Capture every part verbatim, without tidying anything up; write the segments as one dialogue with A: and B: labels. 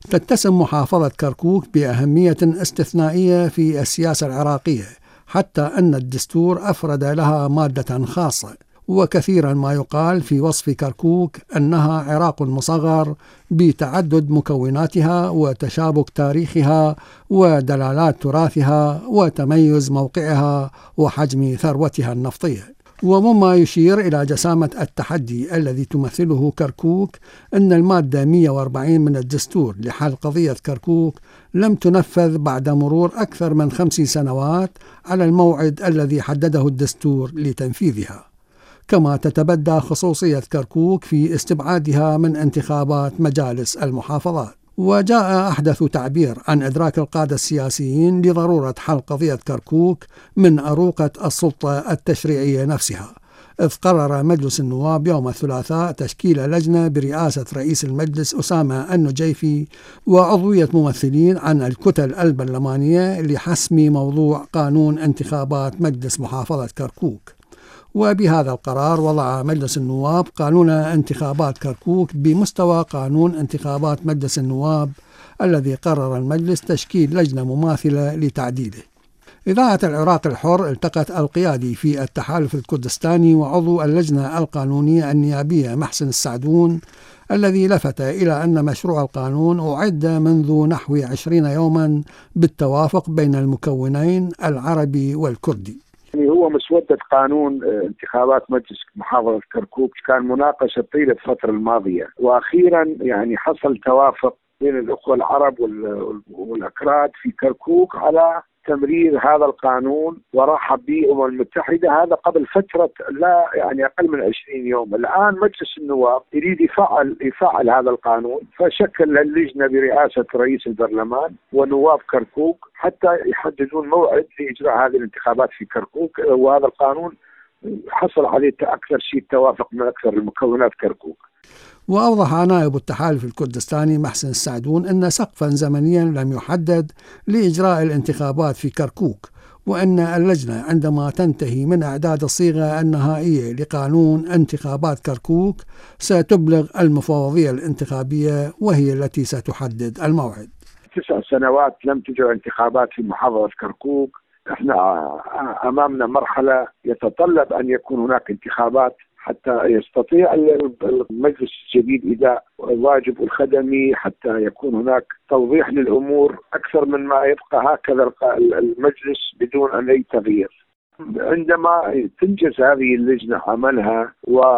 A: تتسم محافظة كركوك بأهمية استثنائية في السياسة العراقية، حتى أن الدستور أفرد لها مادة خاصة. وكثيرا ما يقال في وصف كركوك أنها عراق مصغر بتعدد مكوناتها وتشابك تاريخها ودلالات تراثها وتميز موقعها وحجم ثروتها النفطية. ومما يشير إلى جسامة التحدي الذي تمثله كركوك أن المادة مئة وأربعين من الدستور لحل قضية كركوك لم تنفذ بعد مرور أكثر من خمس سنوات على الموعد الذي حدده الدستور لتنفيذها. كما تتبدى خصوصية كركوك في استبعادها من انتخابات مجالس المحافظات. وجاء أحدث تعبير عن إدراك القادة السياسيين لضرورة حل قضية كركوك من أروقة السلطة التشريعية نفسها، إذ قرر مجلس النواب يوم الثلاثاء تشكيل لجنة برئاسة رئيس المجلس أسامة النجيفي وعضوية ممثلين عن الكتل البرلمانية لحسم موضوع قانون انتخابات مجلس محافظة كركوك. وبهذا القرار وضع مجلس النواب قانون انتخابات كركوك بمستوى قانون انتخابات مجلس النواب الذي قرر المجلس تشكيل لجنة مماثلة لتعديله. إذاعة العراق الحر التقت القيادي في التحالف الكردستاني وعضو اللجنة القانونية النيابية محسن السعدون، الذي لفت إلى أن مشروع القانون أعد منذ نحو عشرين يوما بالتوافق بين المكونين العربي والكردي.
B: هو مسودة قانون انتخابات مجلس محافظة كركوك كان مناقشة طيلة الفترة الماضية، وأخيرا يعني حصل توافق بين الأخوة العرب والأكراد في كركوك على تمرير هذا القانون، ورحب به الأمم المتحدة هذا قبل فترة لا يعني أقل من عشرين يوم. الآن مجلس النواب يريد يفعل يفعل هذا القانون، فشكل اللجنة برئاسة رئيس البرلمان ونواب كركوك حتى يحددون موعد لإجراء هذه الانتخابات في كركوك. وهذا القانون حصل عليه أكثر شيء توافق من أكثر المكونات كركوك.
A: وأوضح نائب التحالف الكردستاني محسن السعدون أن سقفا زمنيا لم يحدد لإجراء الانتخابات في كركوك، وأن اللجنة عندما تنتهي من إعداد الصيغة النهائية لقانون انتخابات كركوك ستبلغ المفوضية الانتخابية وهي التي ستحدد الموعد.
B: تسع سنوات لم تجرى انتخابات في محافظة كركوك. احنا أمامنا مرحلة يتطلب أن يكون هناك انتخابات حتى يستطيع المجلس الجديد إذا واجب الخدمي، حتى يكون هناك توضيح للأمور أكثر من ما يبقى هكذا المجلس بدون أن أي تغيير. عندما تنجز هذه اللجنة عملها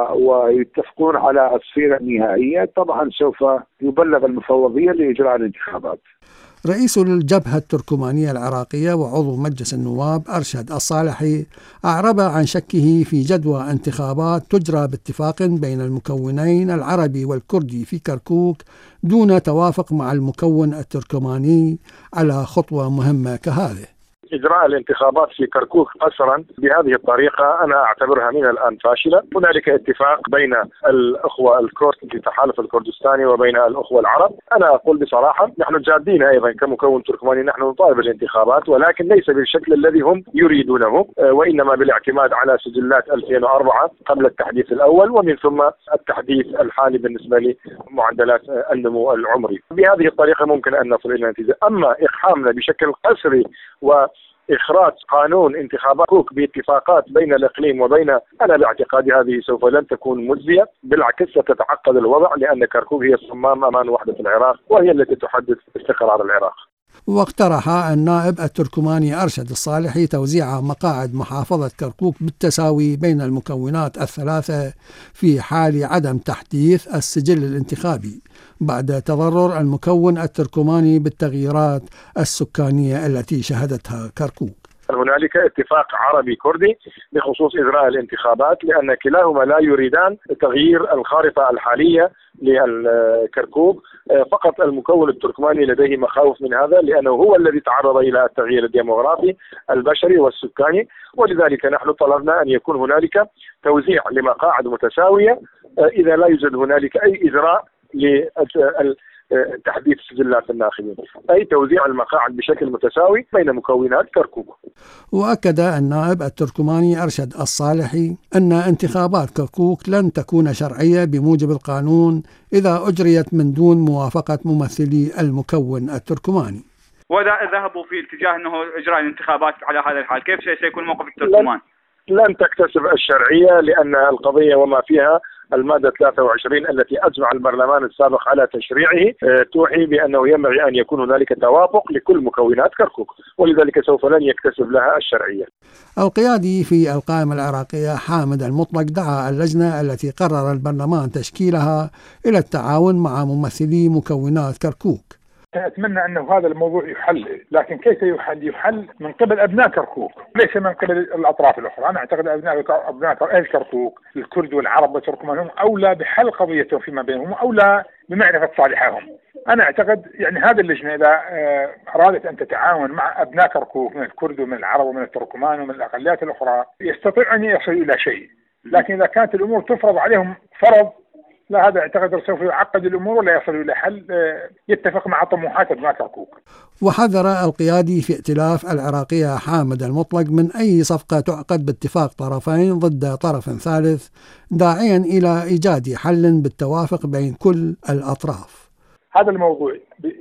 B: ويتفقون على الصيغة النهائية طبعا سوف يبلغ المفوضية لإجراء الانتخابات.
A: رئيس الجبهة التركمانية العراقية وعضو مجلس النواب أرشد الصالحي أعرب عن شكه في جدوى انتخابات تجرى باتفاق بين المكونين العربي والكردي في كركوك دون توافق مع المكون التركماني على خطوة مهمة كهذه.
C: إجراء الانتخابات في كركوك قسرا بهذه الطريقة أنا أعتبرها من الآن فاشلة. هنالك اتفاق بين الأخوة الكرد في التحالف الكردستاني وبين الأخوة العرب. أنا أقول بصراحة نحن جادين أيضا كمكون تركماني، نحن نطالب الانتخابات ولكن ليس بالشكل الذي هم يريدونه، وإنما بالاعتماد على سجلات ألفين وأربعة قبل التحديث الأول ومن ثم التحديث الحالي بالنسبة لمعدلات النمو العمري. بهذه الطريقة ممكن أن نصل إلى نتيجة. أما إقحامنا بشكل قسري و إخراج قانون انتخابات كركوك باتفاقات بين الإقليم وبين أنا باعتقادي هذه سوف لن تكون مجزية، بالعكس ستتعقد الوضع، لأن كركوك هي الصمام أمام وحدة العراق وهي التي تحدد استقرار العراق.
A: واقترح النائب التركماني أرشد الصالحي توزيع مقاعد محافظة كركوك بالتساوي بين المكونات الثلاثة في حال عدم تحديث السجل الانتخابي بعد تضرر المكون التركماني بالتغييرات السكانية التي شهدتها كركوك.
C: هنالك اتفاق عربي كردي بخصوص إجراء الانتخابات، لأن كلاهما لا يريدان تغيير الخارطة الحالية للكركوك. فقط المكون التركماني لديه مخاوف من هذا، لأنه هو الذي تعرض إلى التغيير الديموغرافي البشري والسكاني، ولذلك نحن طلبنا أن يكون هنالك توزيع لمقاعد متساوية إذا لا يوجد هنالك أي إجراء تحديث سجلات الناخبين، أي توزيع المقاعد بشكل متساوي بين مكونات كركوك.
A: وأكد النائب التركماني أرشد الصالحي أن انتخابات كركوك لن تكون شرعية بموجب القانون إذا أجريت من دون موافقة ممثلي المكون التركماني.
D: وإذا ذهبوا في اتجاه أنه إجراء الانتخابات على هذا الحال، كيف سيكون موقف التركمان؟
C: لن تكتسب الشرعية، لأن القضية وما فيها المادة ثلاثة وعشرين التي أجمع البرلمان السابق على تشريعه توحي بأنه ينبغي أن يكون هنالك توافق لكل مكونات كركوك، ولذلك سوف لن يكتسب لها الشرعية.
A: القيادي في القائمة العراقية حامد المطلق دعا اللجنة التي قرر البرلمان تشكيلها إلى التعاون مع ممثلي مكونات كركوك.
E: أتمنى أنه هذا الموضوع يحل، لكن كيف يحل؟ يحل من قبل أبناء كركوك ليس من قبل الأطراف الأخرى. أنا أعتقد أبناء أبناء كركوك الكرد والعرب والتركمان هم أولى بحل قضيتهم فيما بينهم، أولى بمعرفة صالحهم. أنا أعتقد يعني هذه اللجنة إذا أرادت أن تتعاون مع أبناء كركوك من الكرد ومن العرب ومن التركمان ومن الأقليات الأخرى يستطيع أن يصل إلى شيء، لكن إذا كانت الأمور تفرض عليهم فرض، لا، هذا اعتقد سوف يعقد الأمور ولا يصل إلى حل يتفق مع طموحات أبناء كركوك.
A: وحذر القيادي في ائتلاف العراقية حامد المطلق من أي صفقة تعقد باتفاق طرفين ضد طرف ثالث، داعيا إلى إيجاد حل بالتوافق بين كل الأطراف.
E: هذا الموضوع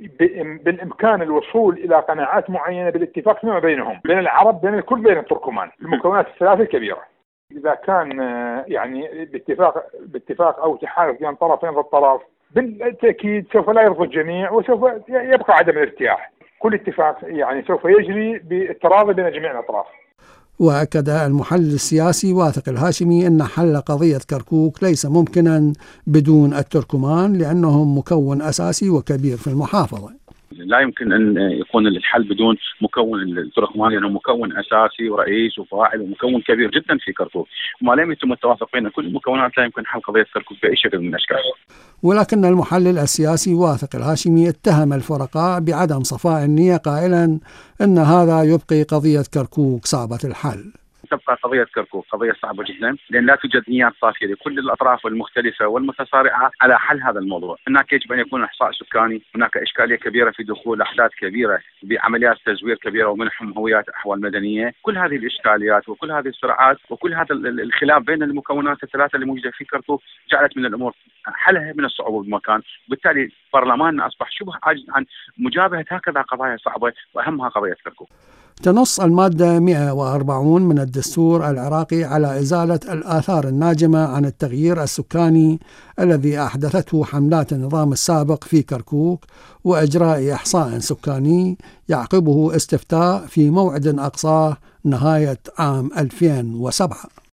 E: بالإمكان الوصول إلى قناعات معينة بالاتفاق فيما بينهم، بين العرب بين الكل بين التركمان، المكونات الثلاثة الكبيرة. إذا كان يعني باتفاق باتفاق أو تحالف بين طرفين ضد طرف، بالتأكيد سوف لا يرضى الجميع وسوف يبقى عدم الارتياح. كل اتفاق يعني سوف يجري بالتراضي بين جميع الأطراف.
A: وأكد المحلل السياسي واثق الهاشمي أن حل قضية كركوك ليس ممكنا بدون التركمان، لأنهم مكون أساسي وكبير في المحافظة.
F: لا يمكن أن يكون الحل بدون مكون التركمان، لأنه مكون أساسي ورئيس وفاعل ومكون كبير جدا في كركوك، وما لم يتم التوافق بين كل المكونات لا يمكن حل قضية كركوك بأي شكل من الأشكال.
A: ولكن المحلل السياسي واثق الهاشمي اتهم الفرقاء بعدم صفاء النية، قائلا أن هذا يبقي قضية كركوك صعبة الحل.
F: تبقى قضية كركوك قضية صعبة جدا، لأن لا توجد نيات صافية لكل الأطراف المختلفة والمتصارعة على حل هذا الموضوع. هناك يجب أن يكون إحصاء سكاني، هناك إشكالية كبيرة في دخول أحداث كبيرة بعمليات تزوير كبيرة ومنحهم هويات أحوال مدنية. كل هذه الإشكاليات وكل هذه الصراعات وكل هذا الخلاف بين المكونات الثلاثة اللي موجودة في كركوك جعلت من الأمور حلها من الصعوبة بمكان، وبالتالي برلماننا أصبح شبه عاجز عن مجابهة هكذا قضايا صعبة وأهمها قضية كركوك.
A: تنص المادة مئة وأربعين من الدستور العراقي على إزالة الآثار الناجمة عن التغيير السكاني الذي أحدثته حملات النظام السابق في كركوك، وإجراء إحصاء سكاني يعقبه استفتاء في موعد أقصاه نهاية عام ألفين وسبعة.